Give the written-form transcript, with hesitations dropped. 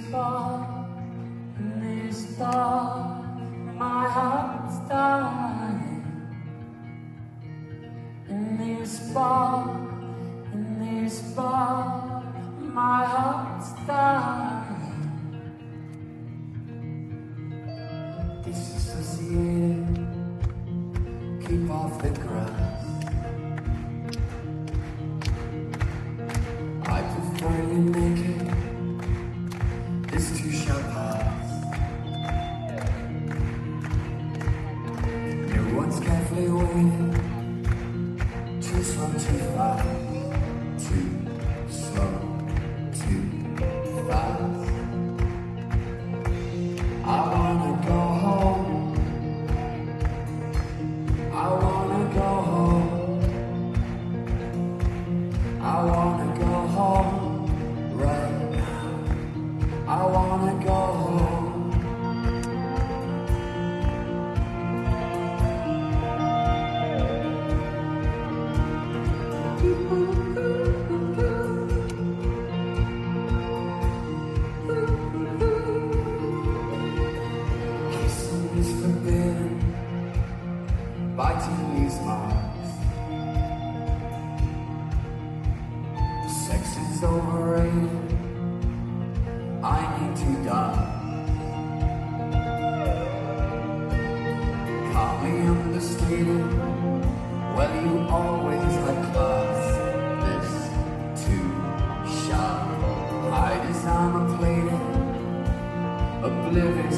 bar, in this bar, my heart's dying. In this bar, my heart's dying. Disassociated, keep off the grass. I prefer you naked, this too shall pass. No one's carefully waiting, too slow, too fast. Too slow, too fast. I wanna go home, I wanna go home, I wanna go home right now, I wanna go home. Kissing is forbidden, biting leaves marks. Sex is overrated, I need to die. Calmly understated, well you always had class. This too shall hide as I'm a plated, oblivion.